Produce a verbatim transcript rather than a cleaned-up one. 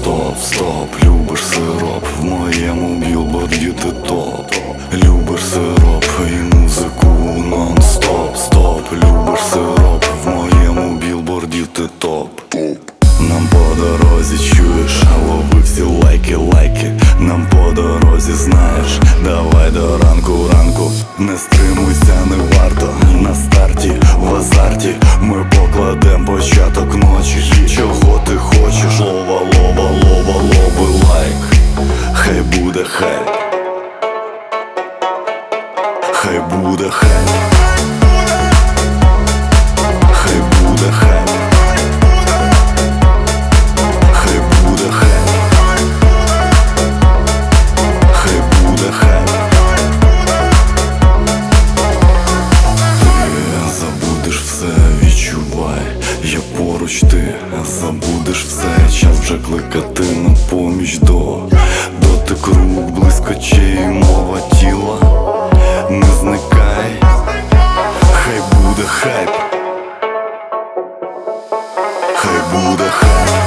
стоп, стоп, любиш сироп, в моєму білборді ти топ. Любиш сироп і музику нон-стоп, стоп, любиш сироп, в моєму білборді ти топ. Нам по дорозі чуєш, лови всі лайки, лайки. Нам по дорозі знаєш, давай до ранку, ранку. Не стримуйся, не варто, на старті, в азарті. Ми покладем початок ночі. Чого ти хочеш? Лова, лова, лова, лови лайк. Хай буде хайп. Хай буде хайп. Хай буде хайп. Хай буде хайп. Хай буде хайп. Ти забудеш все, відчувай, я поруч, ти забудеш все. Час вже кликати на поміч до дотик рук, блискочей, мова тіла. Не зникай, хай буде хайп. Хай буде хайп.